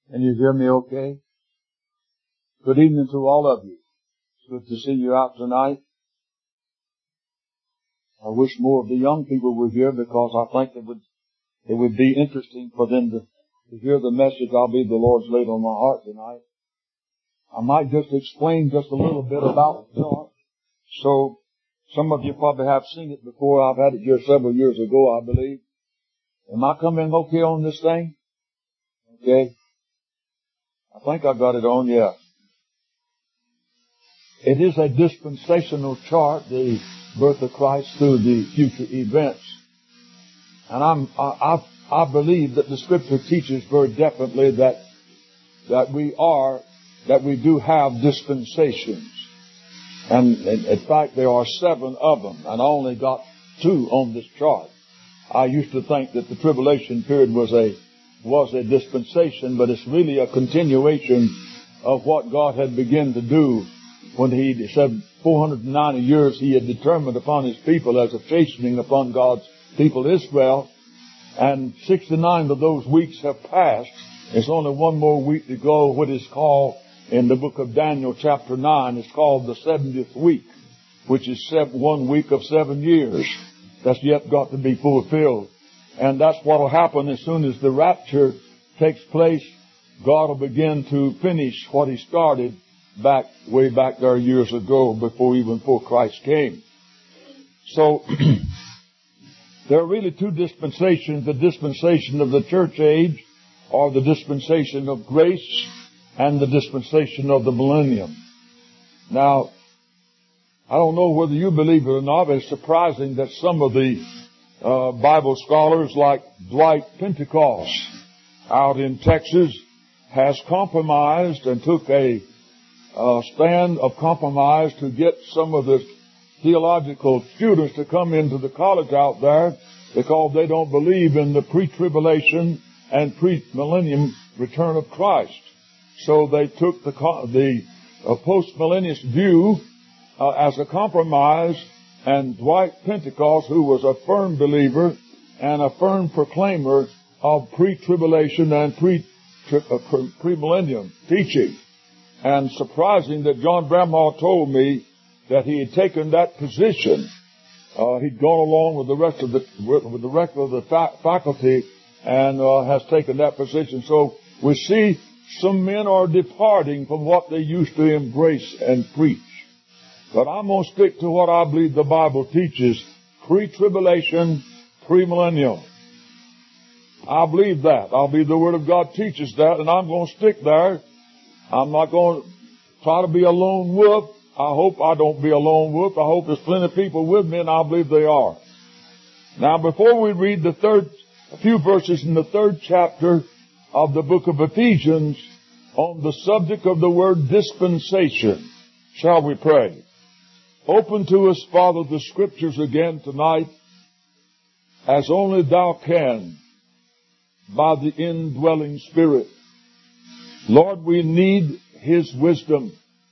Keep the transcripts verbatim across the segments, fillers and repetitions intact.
Can you hear me okay? Good evening to all of you. It's good to see you out tonight. I wish more of the young people were here because I think it would, it would be interesting for them to, to hear the message I believe the Lord's laid on my heart tonight. I might just explain just a little bit about the chart. So, some of you probably have seen it before. I've had it here several years ago, I believe. Am I coming okay on this thing? Okay. I think I got it on, yeah. It is a dispensational chart, the birth of Christ through the future events. And I'm, I, I, I believe that the Scripture teaches very definitely that, that we are, that we do have dispensations. And in, in fact, there are seven of them, and I only got two on this chart. I used to think that the tribulation period was a, was a dispensation, but it's really a continuation of what God had begun to do when He said four hundred ninety years He had determined upon His people as a chastening upon God's people Israel. And sixty-nine of those weeks have passed. There's only one more week to go, what is called in the book of Daniel chapter nine, it's called the seventieth week, which is seven, one week of seven years. That's yet got to be fulfilled. And that's what will happen as soon as the rapture takes place. God will begin to finish what He started back, way back there years ago, before even before Christ came. So, there are really two dispensations, the dispensation of the church age, or the dispensation of grace, and the dispensation of the millennium. Now, I don't know whether you believe it or not, but it's surprising that some of the uh, Bible scholars like Dwight Pentecost out in Texas has compromised and took a uh, stand of compromise to get some of the theological students to come into the college out there because they don't believe in the pre-tribulation and pre-millennium return of Christ. So they took the, the uh, post-millennialist view uh, as a compromise, and Dwight Pentecost, who was a firm believer and a firm proclaimer of pre-tribulation and pre, uh, pre-millennium teaching. And surprising that John Bramhall told me that he had taken that position. Uh, he'd gone along with the rest of the, with the rest of the fa- faculty and uh, has taken that position. So we see some men are departing from what they used to embrace and preach. But I'm going to stick to what I believe the Bible teaches, pre-tribulation, pre-millennium. I believe that. I believe the Word of God teaches that, and I'm going to stick there. I'm not going to try to be a lone wolf. I hope I don't be a lone wolf. I hope there's plenty of people with me, and I believe they are. Now, before we read the third, a few verses in the third chapter of the book of Ephesians on the subject of the word dispensation, shall we pray? Open to us, Father, the Scriptures again tonight, as only Thou can, by the indwelling Spirit. Lord, we need His wisdom,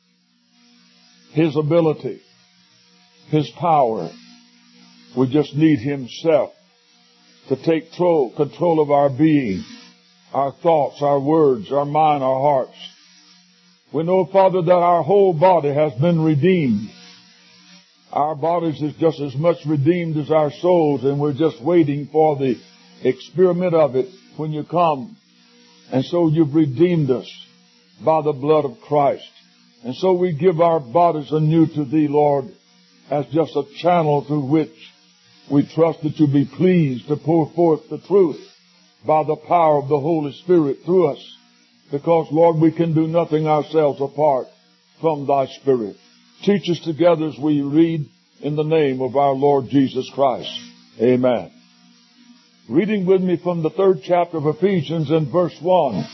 His ability, His power. We just need Himself to take control of our being, our thoughts, our words, our mind, our hearts. We know, Father, that our whole body has been redeemed. Our bodies is just as much redeemed as our souls, and we're just waiting for the experiment of it when you come. And so you've redeemed us by the blood of Christ. And so we give our bodies anew to Thee, Lord, as just a channel through which we trust that you be pleased to pour forth the truth by the power of the Holy Spirit through us. Because, Lord, we can do nothing ourselves apart from Thy Spirit. Teach us together as we read in the name of our Lord Jesus Christ. Amen. Reading with me from the third chapter of Ephesians in verse one.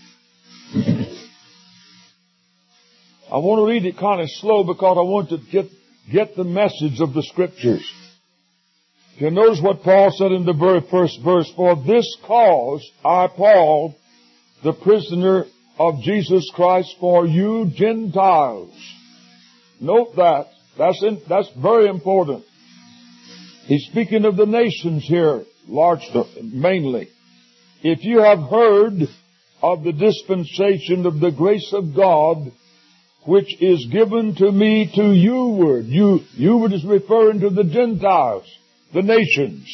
I want to read it kind of slow because I want to get, get the message of the Scriptures. If you notice what Paul said in the very first verse, for this cause I, Paul, the prisoner of Jesus Christ, for you Gentiles. Note that. That's in, that's very important. He's speaking of the nations here, largely, mainly. If you have heard of the dispensation of the grace of God, which is given to me to youward. You, youward is referring to the Gentiles, the nations.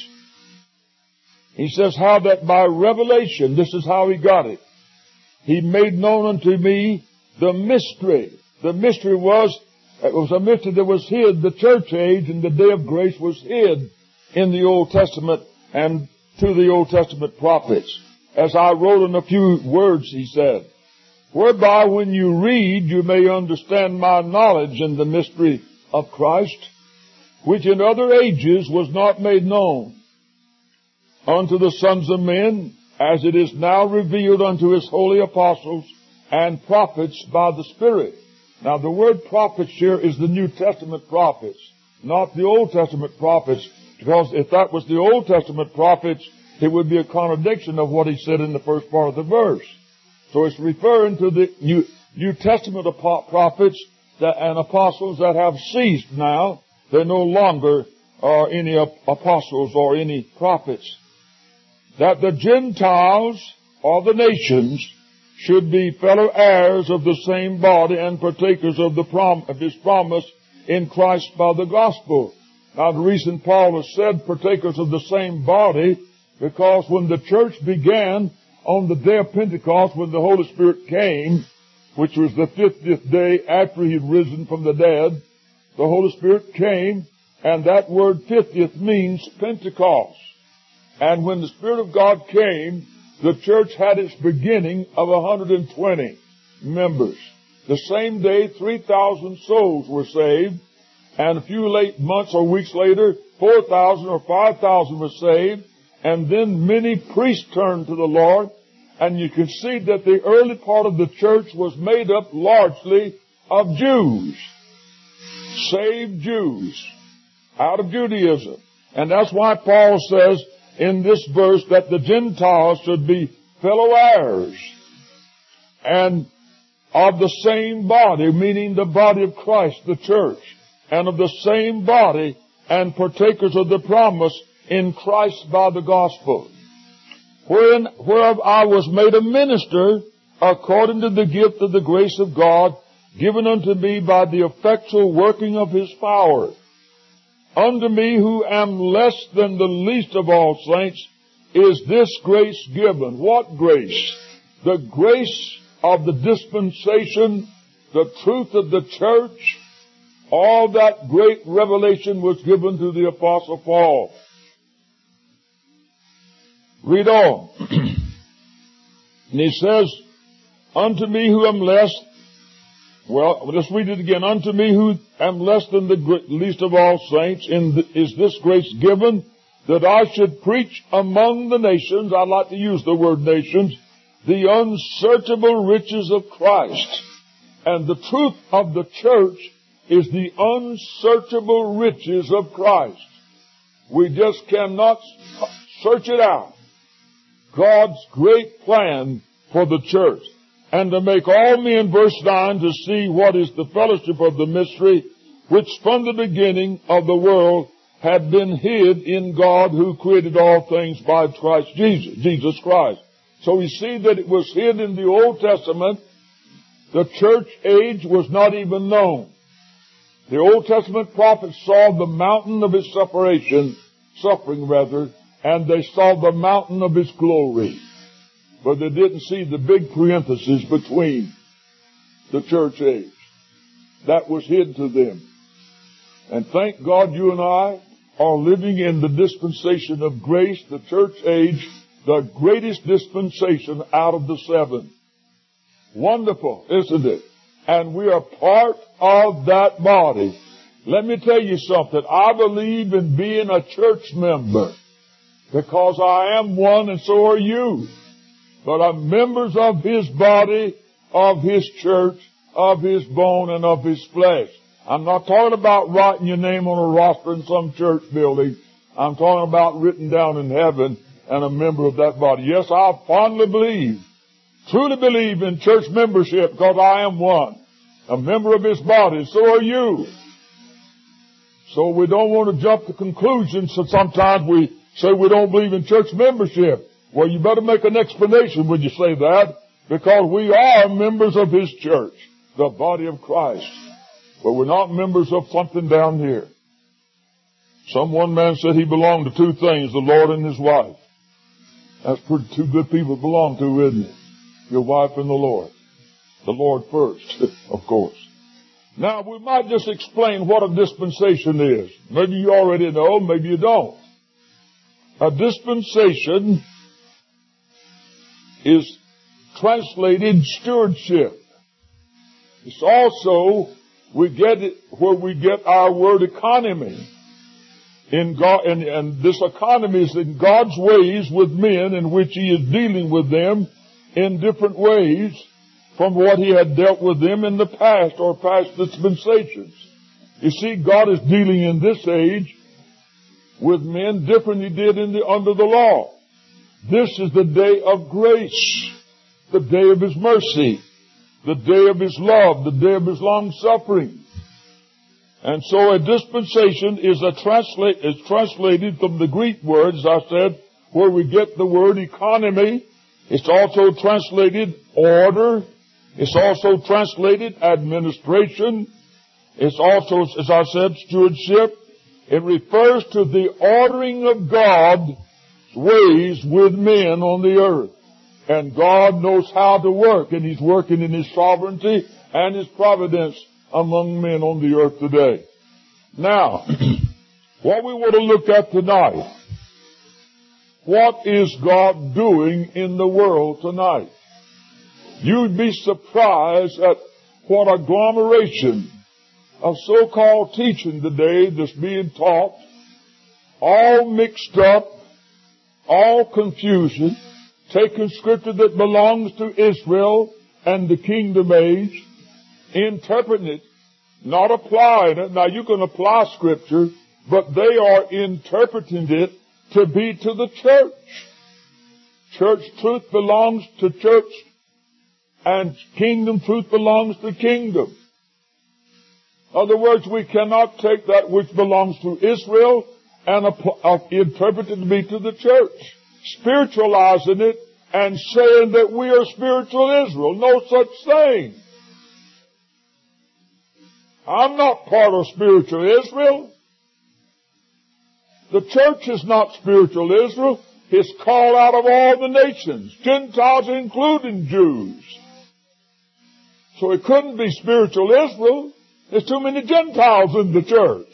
He says how that by revelation, this is how he got it. He made known unto me the mystery. The mystery was, it was a mystery that was hid. The church age and the day of grace was hid in the Old Testament and to the Old Testament prophets. As I wrote in a few words, he said, whereby when you read, you may understand my knowledge in the mystery of Christ, which in other ages was not made known unto the sons of men, as it is now revealed unto his holy apostles and prophets by the Spirit. Now the word prophets here is the New Testament prophets, not the Old Testament prophets, because if that was the Old Testament prophets, it would be a contradiction of what he said in the first part of the verse. So it's referring to the New, New Testament prophets that, and apostles that have ceased now. There no longer are any apostles or any prophets. That the Gentiles or the nations should be fellow heirs of the same body and partakers of the prom- of his promise in Christ by the gospel. Now the reason Paul has said partakers of the same body, because when the church began on the day of Pentecost, when the Holy Spirit came, which was the fiftieth day after he had risen from the dead, the Holy Spirit came, and that word fiftieth means Pentecost. And when the Spirit of God came, the church had its beginning of one hundred twenty members. The same day, three thousand souls were saved, and a few late months or weeks later, four thousand or five thousand were saved, and then many priests turned to the Lord, and you can see that the early part of the church was made up largely of Jews, saved Jews, out of Judaism. And that's why Paul says in this verse that the Gentiles should be fellow heirs and of the same body, meaning the body of Christ, the church, and of the same body and partakers of the promise in Christ by the gospel, wherein whereof I was made a minister according to the gift of the grace of God given unto me by the effectual working of his power. Unto me who am less than the least of all saints is this grace given. What grace? The grace of the dispensation, the truth of the church. All that great revelation was given to the Apostle Paul. Read on. And he says, unto me who am less, well, let's read it again. Unto me who am less than the least of all saints in the, is this grace given, that I should preach among the nations, I like to use the word nations, the unsearchable riches of Christ. And the truth of the church is the unsearchable riches of Christ. We just cannot search it out. God's great plan for the church. And to make all men, verse nine, to see what is the fellowship of the mystery, which from the beginning of the world had been hid in God who created all things by Christ Jesus, Jesus Christ. So we see that it was hid in the Old Testament. The church age was not even known. The Old Testament prophets saw the mountain of his separation, suffering rather, and they saw the mountain of his glory. But they didn't see the big parenthesis between the church age. That was hid to them. And thank God you and I are living in the dispensation of grace, the church age, the greatest dispensation out of the seven. Wonderful, isn't it? And we are part of that body. Let me tell you something. I believe in being a church member because I am one and so are you. But I'm members of his body, of his church, of his bone, and of his flesh. I'm not talking about writing your name on a roster in some church building. I'm talking about written down in heaven and a member of that body. Yes, I fondly believe, truly believe in church membership because I am one. A member of his body. So are you. So we don't want to jump to conclusions, so sometimes we say we don't believe in church membership. Well, you better make an explanation when you say that. Because we are members of His church, the body of Christ. But we're not members of something down here. Some one man said he belonged to two things, the Lord and his wife. That's pretty two good people to belong to, isn't it? Your wife and the Lord. The Lord first, of course. Now, we might just explain what a dispensation is. Maybe you already know, maybe you don't. A dispensation is translated stewardship. It's also, we get it where we get our word economy. In God, and, and this economy is in God's ways with men, in which He is dealing with them in different ways from what He had dealt with them in the past or past dispensations. You see, God is dealing in this age with men different than He did in the, under the law. This is the day of grace, the day of His mercy, the day of His love, the day of His long suffering. And so a dispensation is a translate, is translated from the Greek word, as I said, where we get the word economy. It's also translated order. It's also translated administration. It's also, as I said, stewardship. It refers to the ordering of God's ways with men on the earth. And God knows how to work, and He's working in His sovereignty and His providence among men on the earth today. Now, what we want to look at tonight, what is God doing in the world tonight? You'd be surprised at what agglomeration of so-called teaching today that's being taught, all mixed up, all confusion, taking scripture that belongs to Israel and the kingdom age, interpreting it, not applying it. Now you can apply scripture, but they are interpreting it to be to the church. Church truth belongs to church, and kingdom truth belongs to kingdom. In other words, we cannot take that which belongs to Israel and uh, interpret it to be to the church, spiritualizing it and saying that we are spiritual Israel. No such thing. I'm not part of spiritual Israel. The church is not spiritual Israel. It's called out of all the nations, Gentiles including Jews. So it couldn't be spiritual Israel. There's too many Gentiles in the church.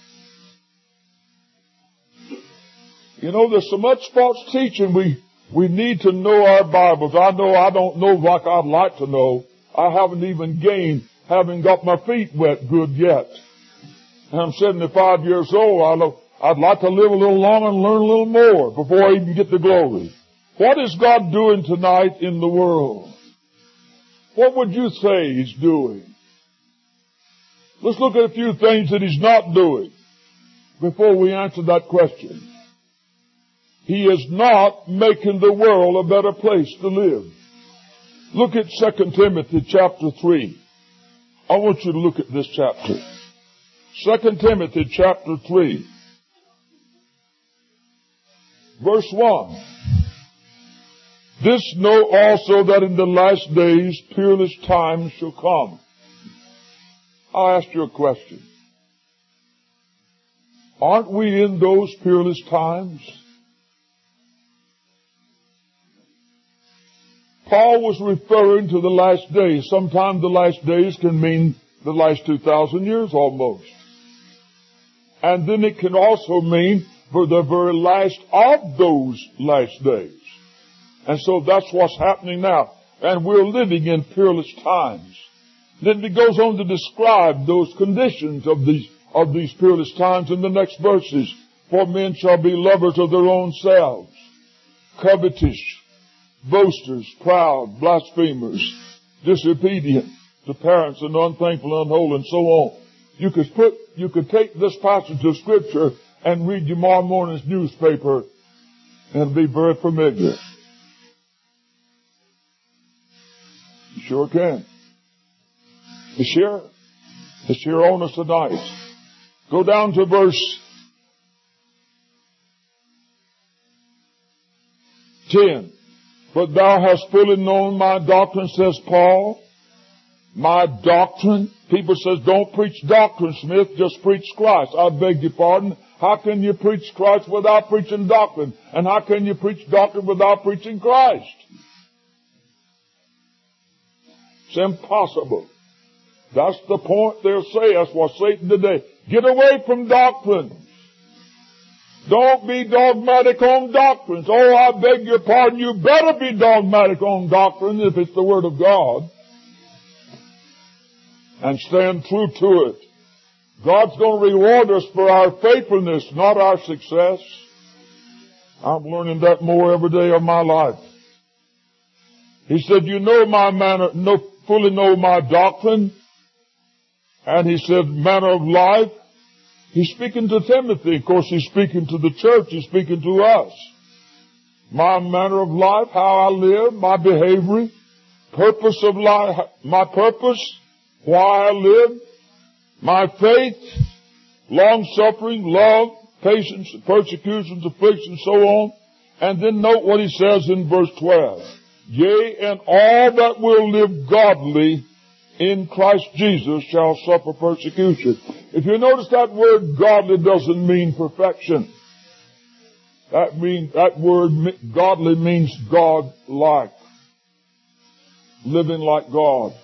You know, there's so much false teaching. We, we need to know our Bibles. I know I don't know like I'd like to know. I haven't even gained, haven't got my feet wet good yet. And I'm seventy-five years old. I I'd like to live a little longer and learn a little more before I even get to glory. What is God doing tonight in the world? What would you say He's doing? Let's look at a few things that He's not doing before we answer that question. He is not making the world a better place to live. Look at Second Timothy chapter three. I want you to look at this chapter. Second Timothy chapter three. Verse one. This know also that in the last days peerless times shall come. I'll ask you a question. Aren't we in those peerless times? Paul was referring to the last days. Sometimes the last days can mean the last two thousand years almost. And then it can also mean for the very last of those last days. And so that's what's happening now. And we're living in peerless times. Then he goes on to describe those conditions of these, of these peerless times in the next verses. For men shall be lovers of their own selves, covetous, boasters, proud, blasphemers, disobedient to parents, and unthankful, unholy, and so on. You could put, you could take this passage of scripture and read tomorrow morning's newspaper, and it'll be very familiar. You sure can. It's here. It's here on us tonight. Go down to verse ten. But thou hast fully known my doctrine, says Paul. My doctrine. People says, don't preach doctrine, Smith, just preach Christ. I beg your pardon. How can you preach Christ without preaching doctrine? And how can you preach doctrine without preaching Christ? It's impossible. That's the point they'll say. That's what Satan today. Get away from doctrines. Don't be dogmatic on doctrines. Oh, I beg your pardon. You better be dogmatic on doctrine if it's the Word of God. And stand true to it. God's going to reward us for our faithfulness, not our success. I'm learning that more every day of my life. He said, you know my manner, know, fully know my doctrine. And he said, manner of life. He's speaking to Timothy. Of course, he's speaking to the church. He's speaking to us. My manner of life, how I live, my behavior, purpose of life, my purpose, why I live, my faith, long-suffering, love, patience, persecutions, afflictions, so on. And then note what he says in verse twelve. Yea, and all that will live godly in Christ Jesus shall suffer persecution. If you notice that word godly doesn't mean perfection. That mean, that word godly means God-like. Living like God.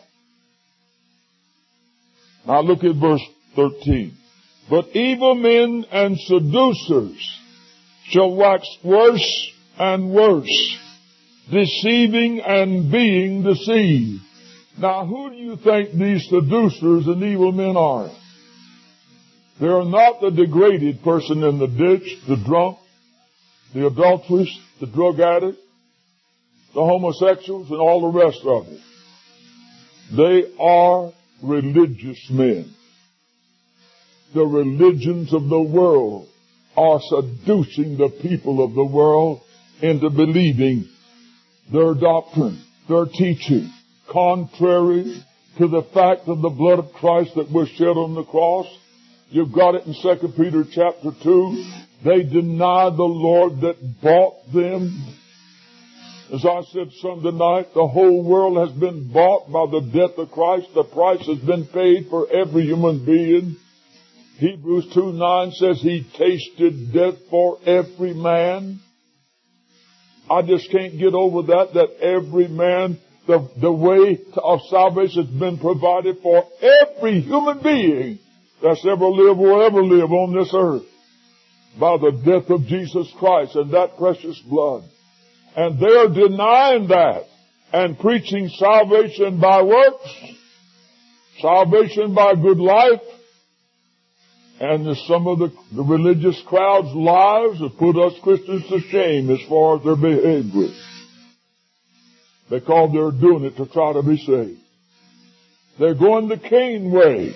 Now look at verse thirteen. But evil men and seducers shall wax worse and worse, deceiving and being deceived. Now who do you think these seducers and evil men are? They are not the degraded person in the ditch, the drunk, the adulteress, the drug addict, the homosexuals, and all the rest of it. They are religious men. The religions of the world are seducing the people of the world into believing their doctrine, their teaching, contrary to the fact of the blood of Christ that was shed on the cross. You've got it in Second Peter chapter two. They deny the Lord that bought them. As I said Sunday night, the whole world has been bought by the death of Christ. The price has been paid for every human being. Hebrews two nine says he tasted death for every man. I just can't get over that, that every man, the, the way of salvation has been provided for every human being that's ever lived or ever live on this earth by the death of Jesus Christ and that precious blood. And they're denying that and preaching salvation by works, salvation by good life. And some of the, the religious crowd's lives have put us Christians to shame as far as their behavior. Because they're doing it to try to be saved. They're going the Cain way.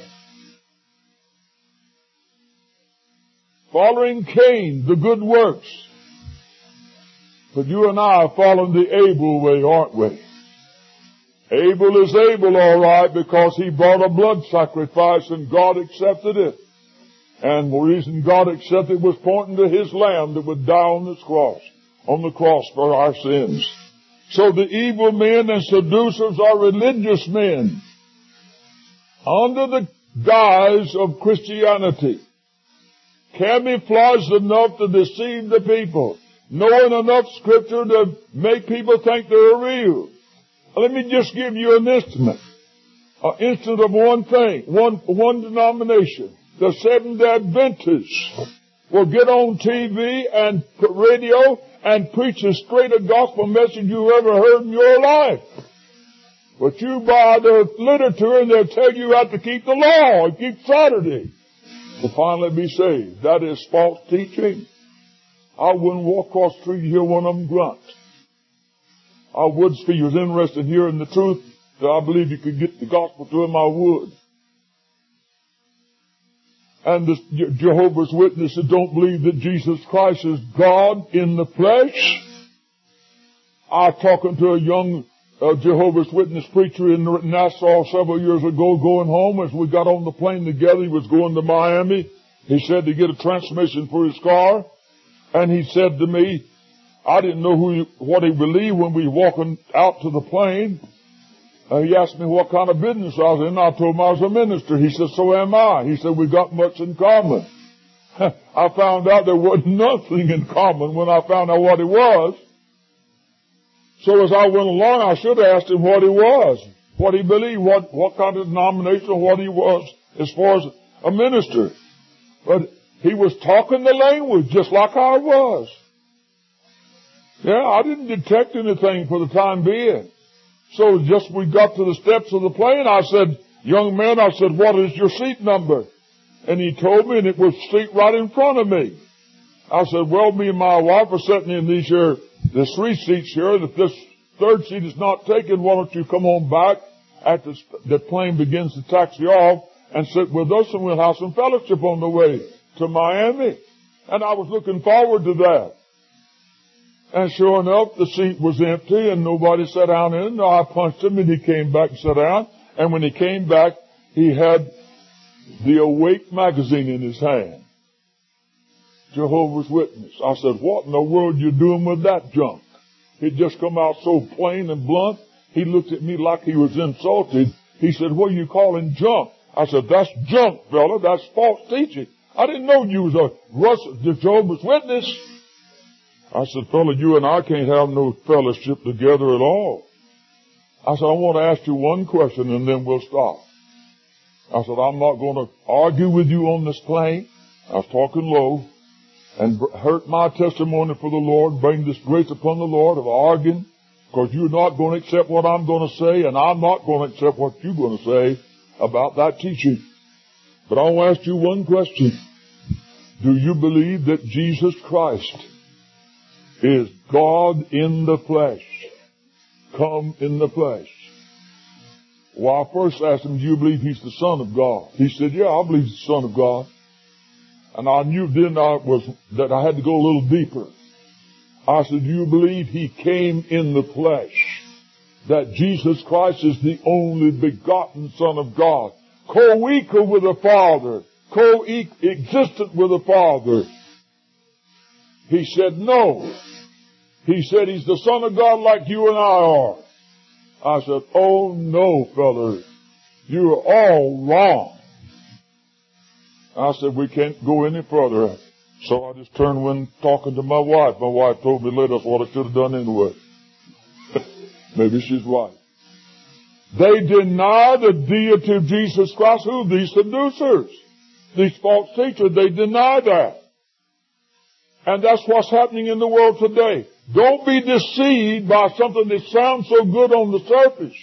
Following Cain, the good works. But you and I are following the Abel way, aren't we? Abel is Abel, all right, because he brought a blood sacrifice and God accepted it. And the reason God accepted it was pointing to his lamb that would die on this cross, on the cross for our sins. So the evil men and seducers are religious men under the guise of Christianity, camouflaged enough to deceive the people, knowing enough scripture to make people think they're real. Let me just give you an instance, an instance of one thing, one, one denomination. The Seventh-day Adventists will get on T V and radio and preach as straight a gospel message you ever heard in your life. But you buy their literature and they'll tell you how to keep the law and keep Saturday to finally be saved. That is false teaching. I wouldn't walk across the street and hear one of them grunt. I would, if he was interested in hearing the truth that I believe you could get the gospel to him, I would. And the Jehovah's Witnesses don't believe that Jesus Christ is God in the flesh. I was talking to a young uh, Jehovah's Witness preacher in Nassau several years ago going home. As we got on the plane together, he was going to Miami. He said to get a transmission for his car. And he said to me, I didn't know who he, what he believed when we were walking out to the plane. Uh, he asked me what kind of business I was in. I told him I was a minister. He said, so am I. He said, we got much in common. I found out there wasn't nothing in common when I found out what he was. So as I went along, I should have asked him what he was, what he believed, what, what kind of denomination, what he was as far as a minister. But he was talking the language just like I was. Yeah, I didn't detect anything for the time being. So just we got to the steps of the plane, I said, young man, I said, what is your seat number? And he told me, and it was seat right in front of me. I said, well, me and my wife are sitting in these here, there's three seats here, and if this third seat is not taken, why don't you come on back after the plane begins to taxi off and sit with us, and we'll have some fellowship on the way to Miami. And I was looking forward to that. And sure enough, the seat was empty and nobody sat down in it. No, I punched him and he came back and sat down. And when he came back, he had the Awake magazine in his hand. Jehovah's Witness. I said, what in the world you doing with that junk? It just come out so plain and blunt. He looked at me like he was insulted. He said, what are you calling junk? I said, that's junk, fella. That's false teaching. I didn't know you was a Russell, Jehovah's Witness. I said, fella, you and I can't have no fellowship together at all. I said, I want to ask you one question and then we'll stop. I said, I'm not going to argue with you on this plane. I was talking low and hurt my testimony for the Lord, bring disgrace upon the Lord of arguing, because you're not going to accept what I'm going to say and I'm not going to accept what you're going to say about that teaching. But I want to ask you one question. Do you believe that Jesus Christ is God in the flesh, come in the flesh? Well, I first asked him, do you believe he's the Son of God? He said, yeah, I believe he's the Son of God. And I knew then I was, that I had to go a little deeper. I said, do you believe he came in the flesh? That Jesus Christ is the only begotten Son of God, co-equal with the Father, co-existent with the Father? He said, no. He said, he's the Son of God like you and I are. I said, oh no, fella, you're all wrong. I said, we can't go any further. So I just turned when talking to my wife. My wife told me later that's what I should have done anyway. Maybe she's right. They deny the deity of Jesus Christ. Who? These seducers. These false teachers, they deny that. And that's what's happening in the world today. Don't be deceived by something that sounds so good on the surface.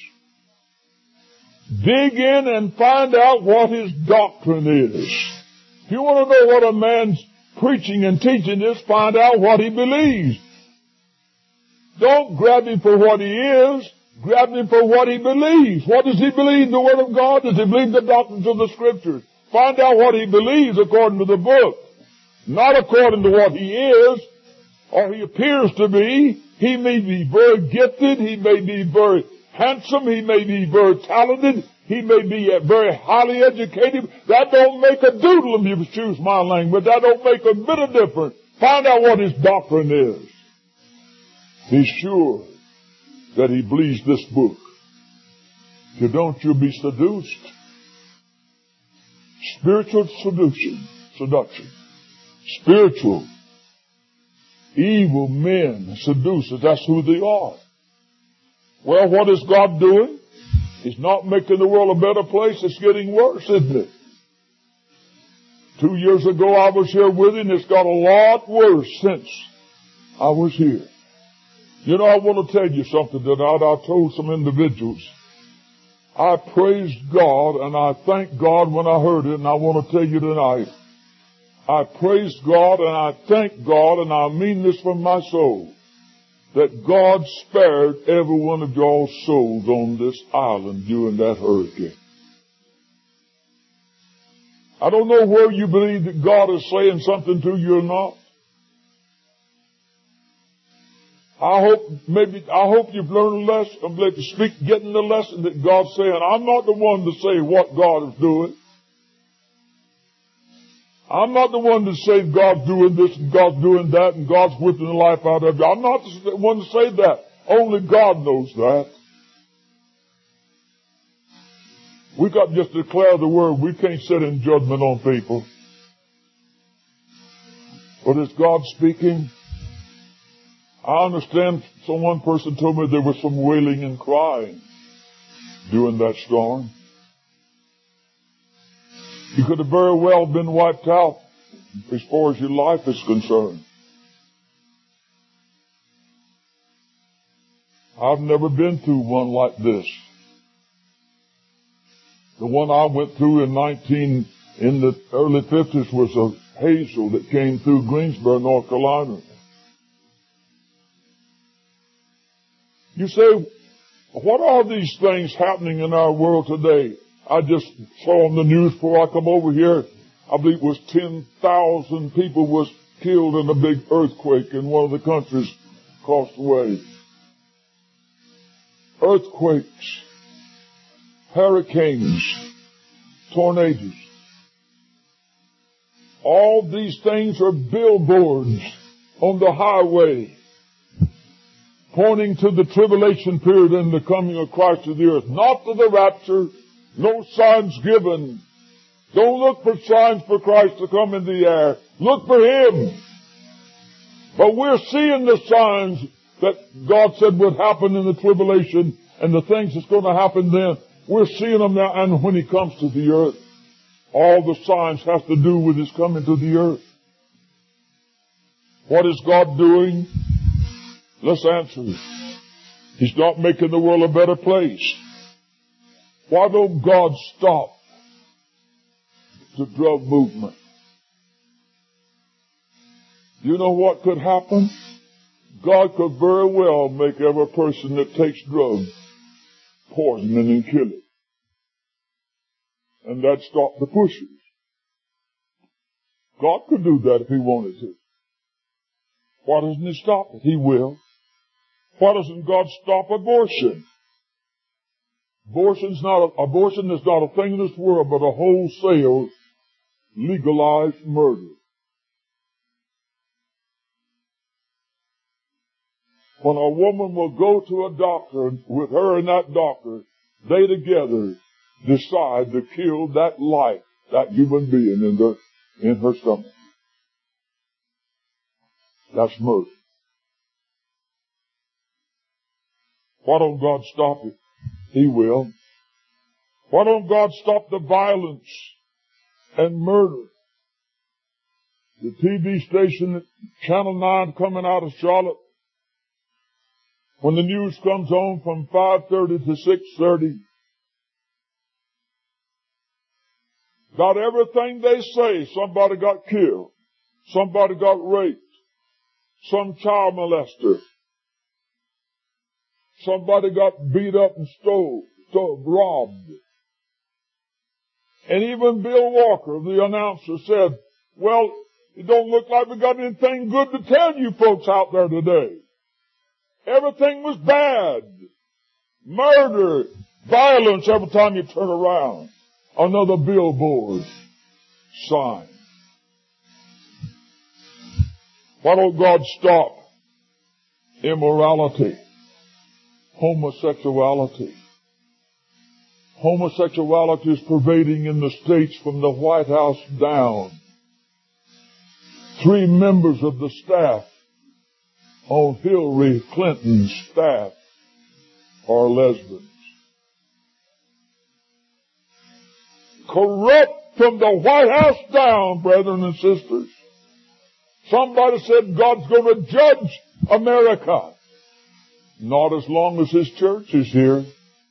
Dig in and find out what his doctrine is. If you want to know what a man's preaching and teaching is, find out what he believes. Don't grab him for what he is. Grab him for what he believes. What does he believe? The Word of God? Does he believe the doctrines of the Scriptures? Find out what he believes according to the book. Not according to what he is, or he appears to be. He may be very gifted. He may be very handsome. He may be very talented. He may be very highly educated. That don't make a doodle if you choose my language. That don't make a bit of difference. Find out what his doctrine is. Be sure that he believes this book. If you don't, you'll be seduced. Spiritual seduction. Seduction. Spiritual. Evil men, seducers. That's who they are. Well, what is God doing? He's not making the world a better place. It's getting worse, isn't it? Two years ago I was here with him. It's got a lot worse since I was here. You know, I want to tell you something tonight. I told some individuals. I praised God and I thanked God when I heard it, and I want to tell you tonight. I praised God and I thank God, and I mean this from my soul, that God spared every one of y'all's souls on this island during that hurricane. I don't know where you believe that God is saying something to you or not. I hope maybe, I hope you've learned a lesson, I'm glad to speak, getting the lesson that God's saying. I'm not the one to say what God is doing. I'm not the one to say God's doing this and God's doing that and God's whipping the life out of you. I'm not the one to say that. Only God knows that. We've got to just declare the word. We can't sit in judgment on people. But is God speaking? I understand some one person told me there was some wailing and crying during that storm. You could have very well been wiped out as far as your life is concerned. I've never been through one like this. The one I went through in nineteen in the early fifties was a hazel that came through Greensboro, North Carolina. You say, what are these things happening in our world today? I just saw on the news before I come over here, I believe it was ten thousand people was killed in a big earthquake in one of the countries across the way. Earthquakes, hurricanes, tornadoes. All these things are billboards on the highway pointing to the tribulation period and the coming of Christ to the earth, not to the rapture. No signs given. Don't look for signs for Christ to come in the air. Look for Him. But we're seeing the signs that God said would happen in the tribulation and the things that's going to happen then. We're seeing them now. And when He comes to the earth, all the signs have to do with His coming to the earth. What is God doing? Let's answer it. He's not making the world a better place. Why don't God stop the drug movement? You know what could happen? God could very well make every person that takes drugs poison and kill it. And that'd stop the pushers. God could do that if He wanted to. Why doesn't He stop it? He will. Why doesn't God stop abortion? Abortion's not a, abortion is not a thing in this world but a wholesale legalized murder. When a woman will go to a doctor, with her and that doctor, they together decide to kill that life, that human being in the, in her stomach. That's murder. Why don't God stop it? He will. Why don't God stop the violence and murder? The T V station, Channel nine coming out of Charlotte, when the news comes on from five thirty to six thirty, got everything they say. Somebody got killed. Somebody got raped. Some child molester. Somebody got beat up and stole, stole, robbed. And even Bill Walker, the announcer, said, well, it don't look like we got anything good to tell you folks out there today. Everything was bad. Murder, violence every time you turn around. Another billboard sign. Why don't God stop immorality? Homosexuality. Homosexuality is pervading in the states from the White House down. Three members of the staff on Hillary Clinton's staff are lesbians. Corrupt from the White House down, brethren and sisters. Somebody said God's going to judge America. Not as long as His church is here.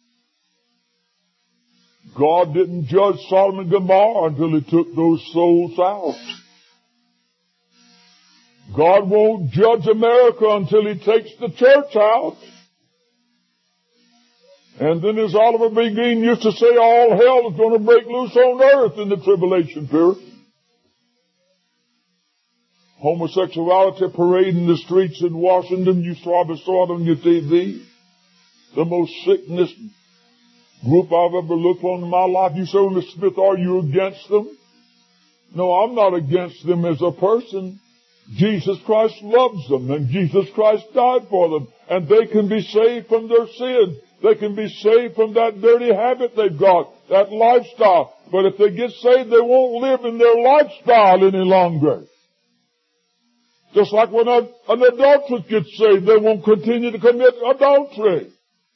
God didn't judge Sodom and Gomorrah until He took those souls out. God won't judge America until He takes the church out. And then as Oliver B. Dean used to say, all hell is going to break loose on earth in the tribulation period. Homosexuality parading the streets in Washington. You probably saw it on your T V. The most sickness group I've ever looked on in my life. You say, Mister Smith, are you against them? No, I'm not against them as a person. Jesus Christ loves them, and Jesus Christ died for them, and they can be saved from their sin. They can be saved from that dirty habit they've got, that lifestyle. But if they get saved, they won't live in their lifestyle any longer. Just like when a, an adulteress gets saved, they won't continue to commit adultery.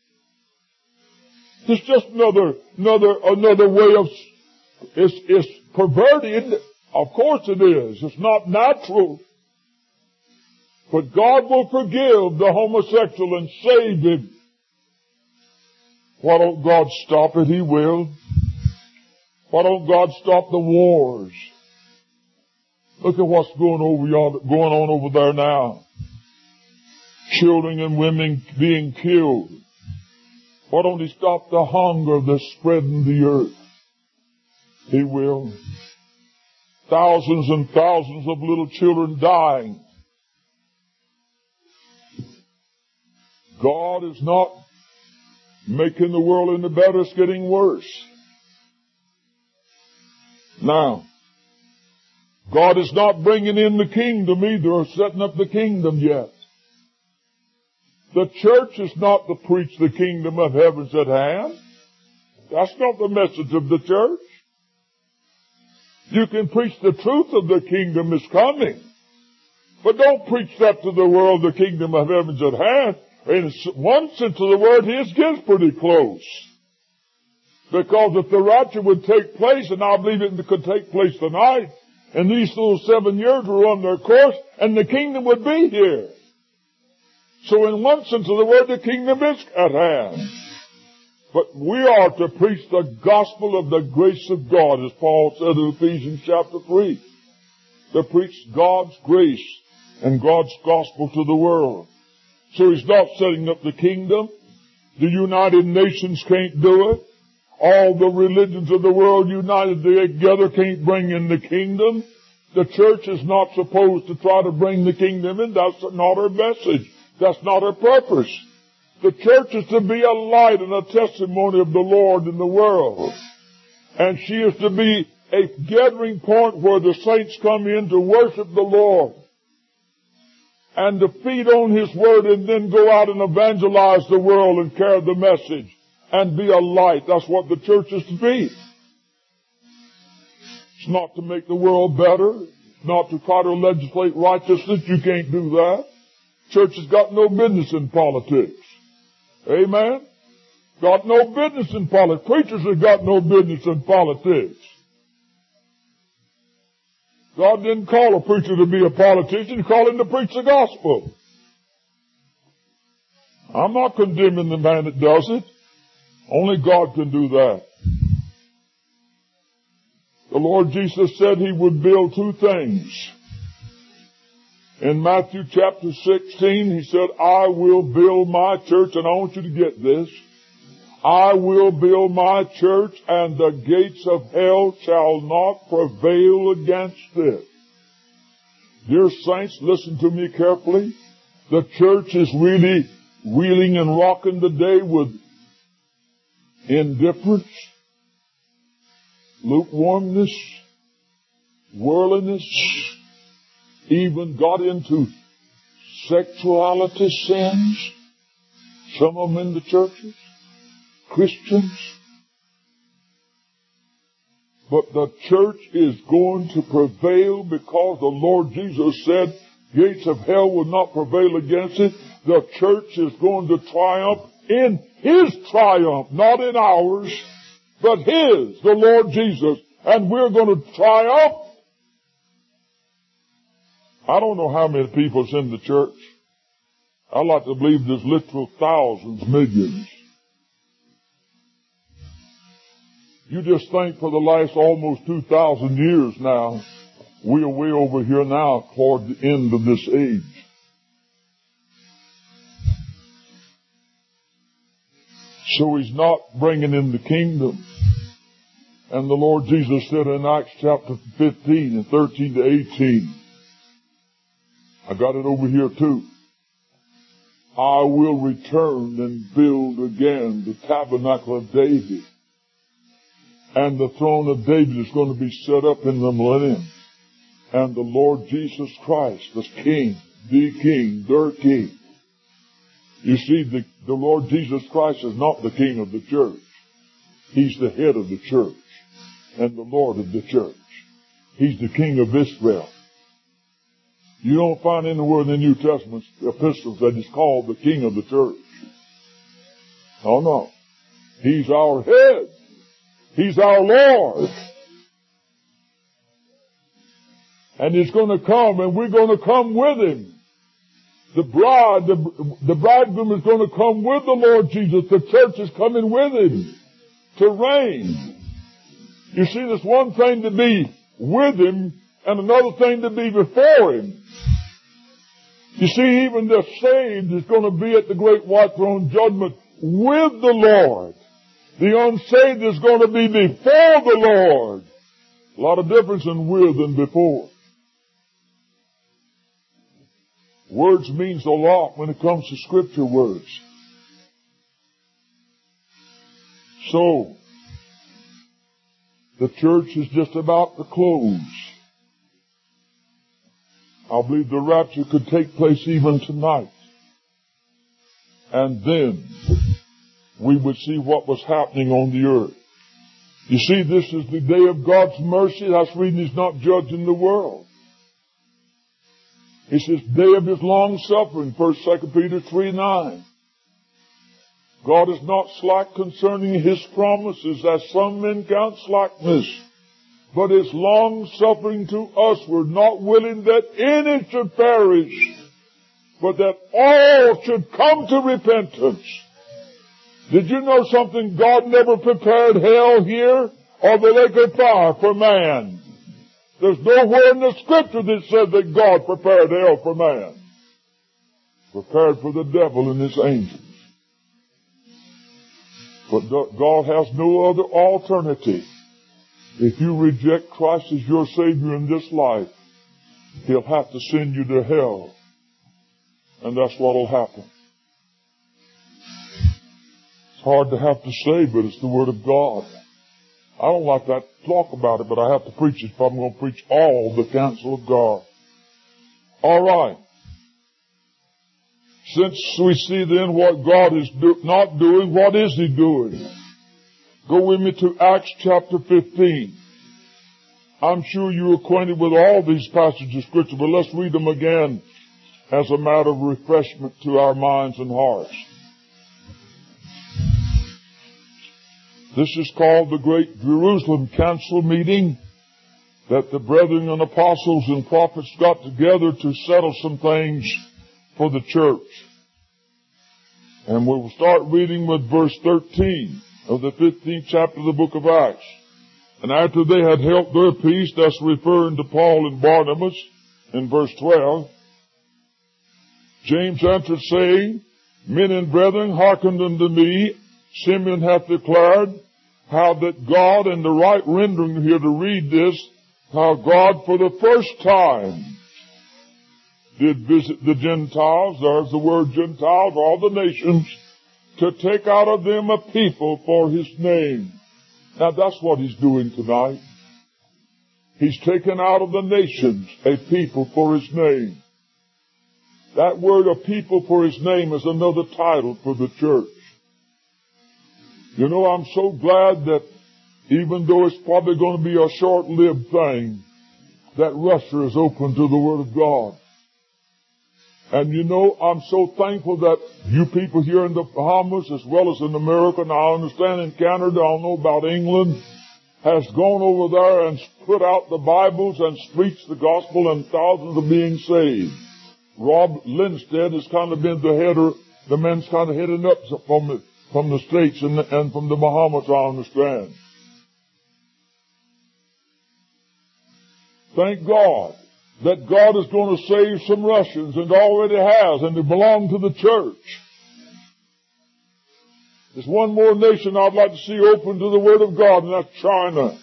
It's just another, another, another way of, it's, it's perverted. Of course it is. It's not natural. But God will forgive the homosexual and save him. Why don't God stop it? He will. Why don't God stop the wars? Look at what's going over yonder, going on over there now. Children and women being killed. Why don't he stop the hunger that's spreading the earth? He will. Thousands and thousands of little children dying. God is not making the world any better, it's getting worse. Now, God is not bringing in the kingdom either, or setting up the kingdom yet. The church is not to preach the kingdom of heaven's at hand. That's not the message of the church. You can preach the truth of the kingdom is coming, but don't preach that to the world, the kingdom of heaven's at hand. In one sense of the word, his gets pretty close. Because if the rapture would take place, and I believe it could take place tonight, and these little seven years will run their course, and the kingdom would be here. So in one sense of the word, the kingdom is at hand. But we are to preach the gospel of the grace of God, as Paul said in Ephesians chapter three. To preach God's grace and God's gospel to the world. So he's not setting up the kingdom. The United Nations can't do it. All the religions of the world united together can't bring in the kingdom. The church is not supposed to try to bring the kingdom in. That's not her message. That's not her purpose. The church is to be a light and a testimony of the Lord in the world. And she is to be a gathering point where the saints come in to worship the Lord. And to feed on His Word and then go out and evangelize the world and carry the message and be a light. That's what the church is to be. It's not to make the world better. It's not to try to legislate righteousness. You can't do that. Church has got no business in politics. Amen? Got no business in politics. Preachers have got no business in politics. God didn't call a preacher to be a politician. He called him to preach the gospel. I'm not condemning the man that does it. Only God can do that. The Lord Jesus said He would build two things. In Matthew chapter sixteen, He said, I will build my church, and I want you to get this. I will build my church, and the gates of hell shall not prevail against it. Dear saints, listen to me carefully. The church is really wheeling and rocking today with indifference, lukewarmness, worldliness, even got into sexuality sins. Some of them in the churches. Christians. But the church is going to prevail because the Lord Jesus said gates of hell will not prevail against it. The church is going to triumph in His triumph, not in ours, but His, the Lord Jesus. And we're going to triumph. I don't know how many people's in the church. I like to believe there's literal thousands, millions. You just think for the last almost two thousand years now, we are way over here now toward the end of this age. So He's not bringing in the kingdom. And the Lord Jesus said in Acts chapter fifteen and thirteen to eighteen, I got it over here too. I will return and build again the tabernacle of David. And the throne of David is going to be set up in the millennium. And the Lord Jesus Christ, the King, the King, their King. You see, the, the Lord Jesus Christ is not the King of the church. He's the head of the church and the Lord of the church. He's the King of Israel. You don't find anywhere in the New Testament epistles that he's called the King of the church. Oh no. He's our head. He's our Lord. And he's going to come, and we're going to come with him. The bride, the, the bridegroom is going to come with the Lord Jesus. The church is coming with him to reign. You see, there's one thing to be with him and another thing to be before him. You see, even the saved is going to be at the great white throne judgment with the Lord. The unsaved is going to be before the Lord. A lot of difference in with and before. Words means a lot when it comes to scripture words. So, the church is just about to close. I believe the rapture could take place even tonight. And then we would see what was happening on the earth. You see, this is the day of God's mercy. That's reading he's not judging the world. He says, day of his long suffering, First, Second Peter three nine. God is not slack concerning his promises, as some men count slackness, but is long suffering to usward, not willing that any should perish, but that all should come to repentance. Did you know something? God never prepared hell here or the lake of fire for man. There's nowhere in the scripture that said that God prepared hell for man. Prepared for the devil and his angels. But God has no other alternative. If you reject Christ as your Savior in this life, he'll have to send you to hell. And that's what'll happen. It's hard to have to say, but it's the Word of God. I don't like that talk about it, but I have to preach it if I'm going to preach all the counsel of God. All right. Since we see then what God is do- not doing, what is he doing? Go with me to Acts chapter fifteen. I'm sure you're acquainted with all these passages of Scripture, but let's read them again as a matter of refreshment to our minds and hearts. This is called the Great Jerusalem Council meeting that the brethren and apostles and prophets got together to settle some things for the church. And we'll start reading with verse thirteen of the fifteenth chapter of the book of Acts. And after they had held their peace, that's referring to Paul and Barnabas in verse twelve, James answered, saying, Men and brethren, hearken unto me. Simeon hath declared how that God, and the right rendering here to read this, how God for the first time did visit the Gentiles, there's the word Gentiles, all the nations, to take out of them a people for his name. Now that's what he's doing tonight. He's taken out of the nations a people for his name. That word, a people for his name, is another title for the church. You know, I'm so glad that even though it's probably going to be a short-lived thing, that Russia is open to the Word of God. And you know, I'm so thankful that you people here in the Bahamas, as well as in America, and I understand in Canada, I don't know about England, has gone over there and put out the Bibles and preached the gospel, and thousands are being saved. Rob Lindstedt has kind of been the header, the man's kind of heading up from the, from the States and, the, and from the Bahamas, I understand. Thank God that God is going to save some Russians, and already has, and they belong to the church. There's one more nation I'd like to see open to the Word of God, and that's China.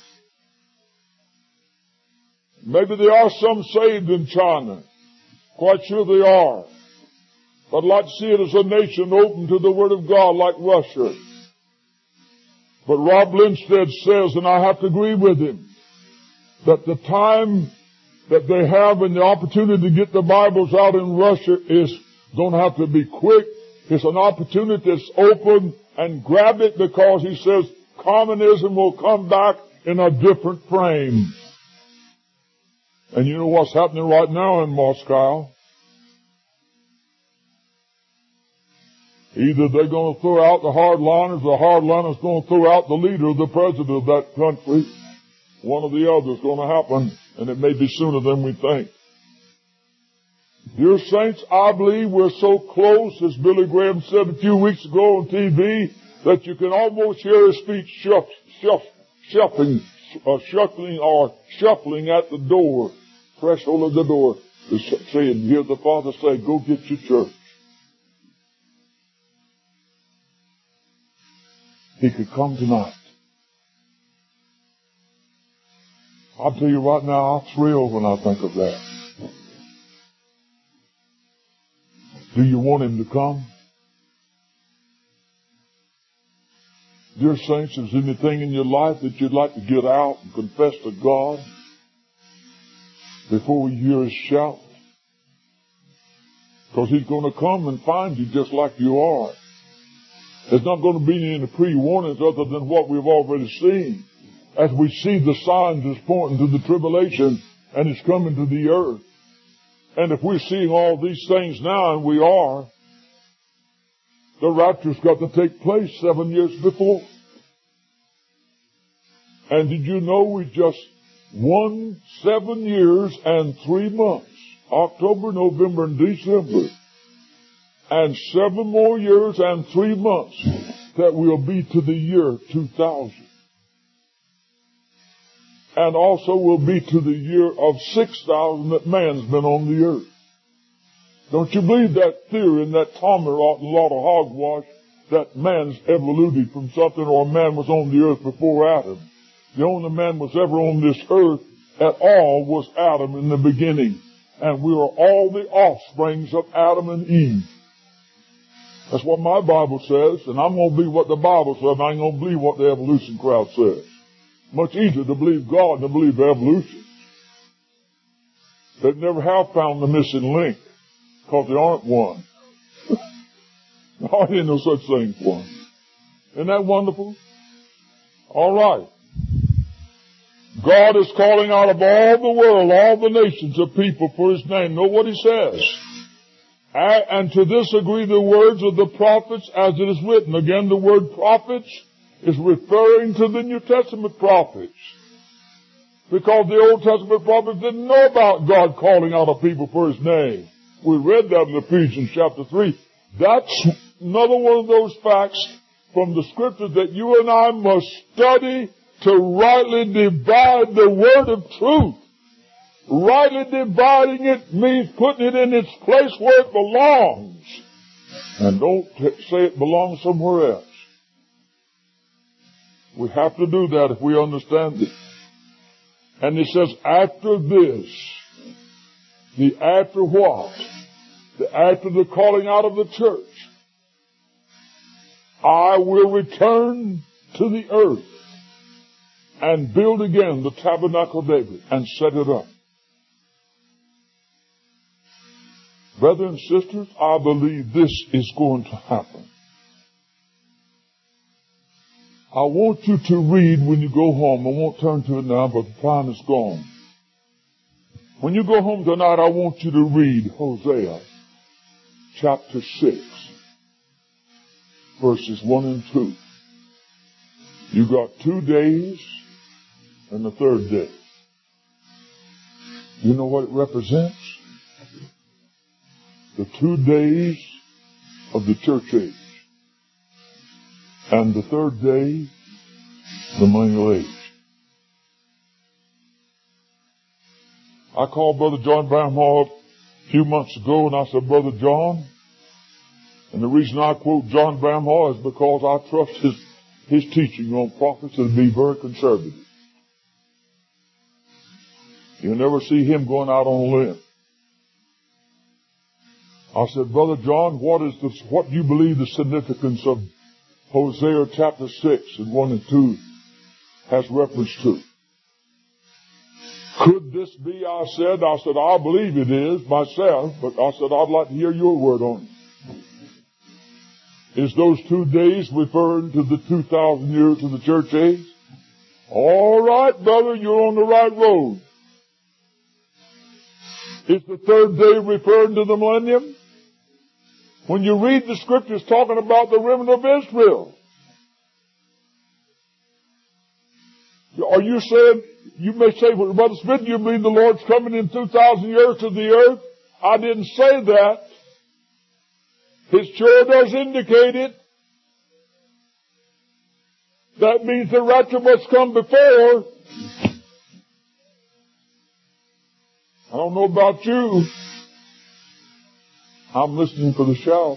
Maybe there are some saved in China. Quite sure they are. But I'd like to see it as a nation open to the Word of God like Russia. But Rob Linstead says, and I have to agree with him, that the time that they have and the opportunity to get the Bibles out in Russia is going to have to be quick. It's an opportunity that's open, and grab it, because he says communism will come back in a different frame. And you know what's happening right now in Moscow? Either they're going to throw out the hardliners, or the hardliners going to throw out the leader, the president of that country. One or the other is going to happen, and it may be sooner than we think. Dear saints, I believe we're so close, as Billy Graham said a few weeks ago on T V, that you can almost hear his feet shuff, shuff, shuffling, uh, shuffling or shuffling at the door, threshold of the door, saying, hear the Father say, go get your church. He could come tonight. I'll tell you right now, I thrill when I think of that. Do you want him to come? Dear saints, is there anything in your life that you'd like to get out and confess to God before we hear his shout? Because he's going to come and find you just like you are. There's not going to be any pre-warnings other than what we've already seen. As we see the signs is pointing to the tribulation, and it's coming to the earth. And if we're seeing all these things now, and we are, the rapture's got to take place seven years before. And did you know we just won seven years and three months? October, November, and December. And seven more years and three months that will be to the year two thousand. And also will be to the year of six thousand that man's been on the earth. Don't you believe that theory and that tomahawk and a lot of hogwash that man's evoluted from something, or man was on the earth before Adam? The only man was ever on this earth at all was Adam in the beginning. And we are all the offsprings of Adam and Eve. That's what my Bible says, and I'm going to believe what the Bible says, and I ain't going to believe what the evolution crowd says. Much easier to believe God than to believe evolution. They never have found the missing link, because there aren't one. There ain't no such thing for one. Isn't that wonderful? All right. God is calling out of all the world, all the nations of people for his name. Know what he says. And to this agree the words of the prophets as it is written. Again, the word prophets is referring to the New Testament prophets. Because the Old Testament prophets didn't know about God calling out a people for his name. We read that in Ephesians chapter three. That's another one of those facts from the scriptures that you and I must study to rightly divide the word of truth. Rightly dividing it means putting it in its place where it belongs. And don't say it belongs somewhere else. We have to do that if we understand it. And it says, after this, the after what? The after the calling out of the church, I will return to the earth and build again the tabernacle of David and set it up. Brothers and sisters, I believe this is going to happen. I want you to read when you go home. I won't turn to it now, but the time is gone. When you go home tonight, I want you to read Hosea chapter six, verses one and two. You got two days and the third day. You know what it represents? The two days of the church age. And the third day, the millennial age. I called Brother John Bramhall a few months ago and I said, Brother John, and the reason I quote John Bramhall is because I trust his, his teaching on prophets to be very conservative. You'll never see him going out on a limb. I said, Brother John, what is this, what do you believe the significance of Hosea chapter six and one and two has reference to. Could this be, I said, I said, I believe it is myself, but I said, I'd like to hear your word on it. Is those two days referring to the two thousand years of the church age? All right, brother, you're on the right road. Is the third day referring to the millennium? When you read the scriptures talking about the remnant of Israel, are you saying, you may say, well, Brother Smith, you believe the Lord's coming in two thousand years to the earth? I didn't say that. It sure does indicate it. That means the rapture must come before. I don't know about you. I'm listening for the shout.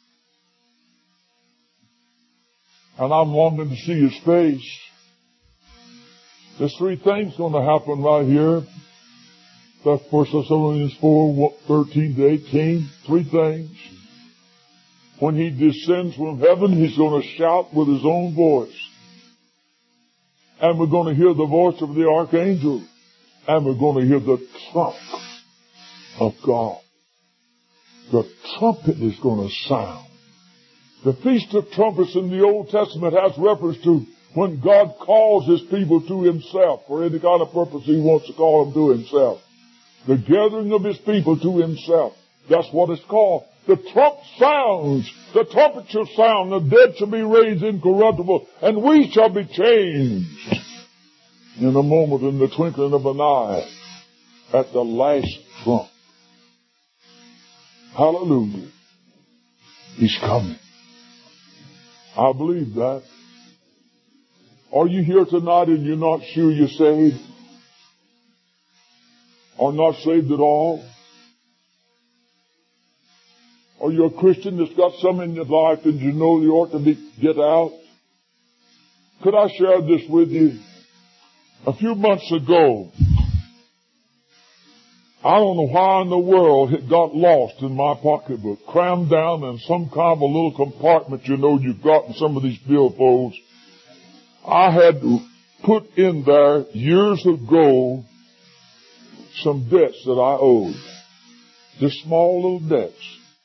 And I'm longing to see his face. There's three things going to happen right here. That's First Thessalonians four, thirteen to eighteen. Three things. When he descends from heaven, he's going to shout with his own voice. And we're going to hear the voice of the archangel. And we're going to hear the trump of God. The trumpet is going to sound. The Feast of Trumpets in the Old Testament has reference to when God calls his people to himself for any kind of purpose he wants to call them to himself. The gathering of his people to himself. That's what it's called. The trump sounds. The trumpet shall sound. The dead shall be raised incorruptible. And we shall be changed in a moment, in the twinkling of an eye, at the last trump. Hallelujah. He's coming. I believe that. Are you here tonight and you're not sure you're saved? Or not saved at all? Are you a Christian that's got some in your life and you know you ought to be, get out? Could I share this with you? A few months ago, I don't know why in the world it got lost in my pocketbook, crammed down in some kind of a little compartment you know you've got in some of these billfolds. I had put in there years ago some debts that I owed. Just small little debts.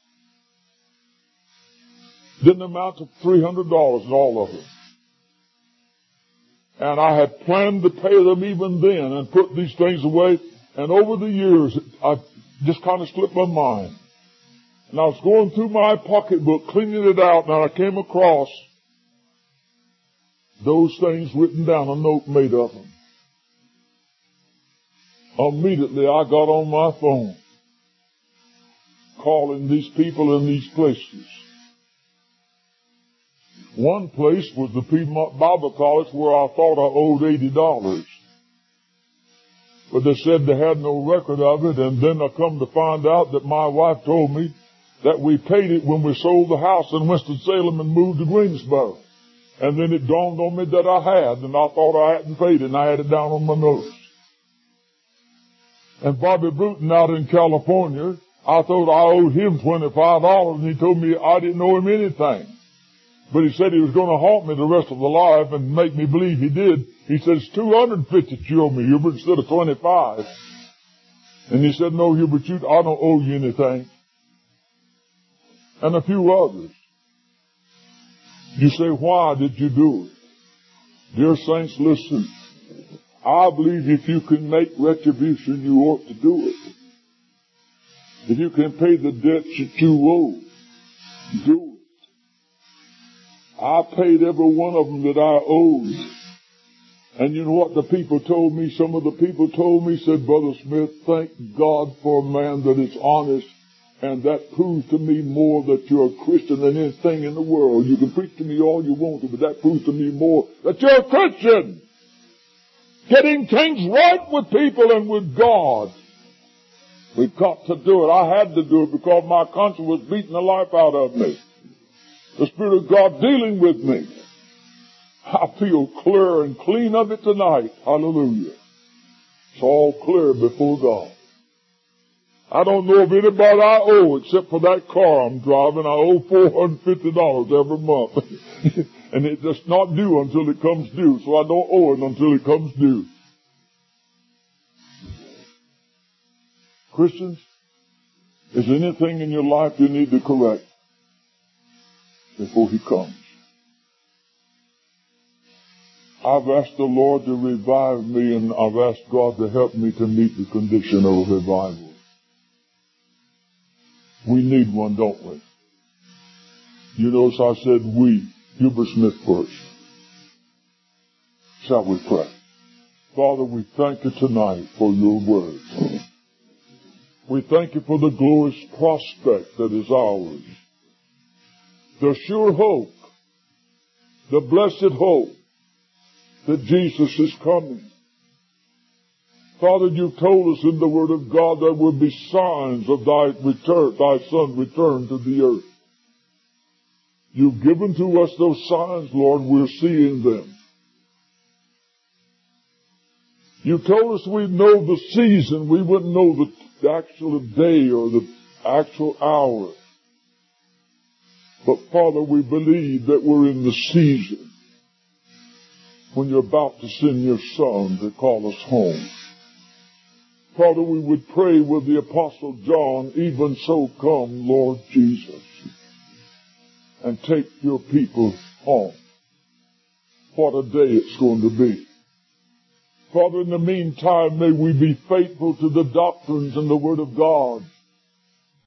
Didn't amount to three hundred dollars in all of them. And I had planned to pay them even then and put these things away. And over the years, I just kind of slipped my mind. And I was going through my pocketbook, cleaning it out, and I came across those things written down, a note made of them. Immediately, I got on my phone, calling these people in these places. One place was the Piedmont Bible College where I thought I owed eighty dollars. But they said they had no record of it, and then I come to find out that my wife told me that we paid it when we sold the house in Winston-Salem and moved to Greensboro. And then it dawned on me that I had, and I thought I hadn't paid it, and I had it down on my nose. And Bobby Bruton out in California, I thought I owed him twenty-five dollars, and he told me I didn't owe him anything. But he said he was going to haunt me the rest of the life and make me believe he did. He said, it's two hundred fifty that you owe me, Hubert, instead of twenty-five. And he said, no, Hubert, you, I don't owe you anything. And a few others. You say, why did you do it? Dear saints, listen. I believe if you can make retribution, you ought to do it. If you can pay the debts that you owe, do it. I paid every one of them that I owed. And you know what the people told me? Some of the people told me, said, Brother Smith, thank God for a man that is honest. And that proves to me more that you're a Christian than anything in the world. You can preach to me all you want to, but that proves to me more that you're a Christian. Getting things right with people and with God. We've got to do it. I had to do it because my conscience was beating the life out of me. The Spirit of God dealing with me. I feel clear and clean of it tonight. Hallelujah. It's all clear before God. I don't know of anybody I owe except for that car I'm driving. I owe four hundred fifty dollars every month. And it's just not due until it comes due. So I don't owe it until it comes due. Christians, is there anything in your life you need to correct before He comes? I've asked the Lord to revive me, and I've asked God to help me to meet the condition of revival. We need one, don't we? You notice I said we. Hubert Smith first. Shall we pray? Father, we thank you tonight for your word. We thank you for the glorious prospect that is ours. The sure hope, the blessed hope that Jesus is coming. Father, you've told us in the Word of God there will be signs of thy return, thy Son's return to the earth. You've given to us those signs, Lord. We're seeing them. You told us we'd know the season. We wouldn't know the, the actual day or the actual hour. But Father, we believe that we're in the season when you're about to send your Son to call us home. Father, we would pray with the Apostle John, even so come, Lord Jesus, and take your people home. What a day it's going to be. Father, in the meantime, may we be faithful to the doctrines and the Word of God.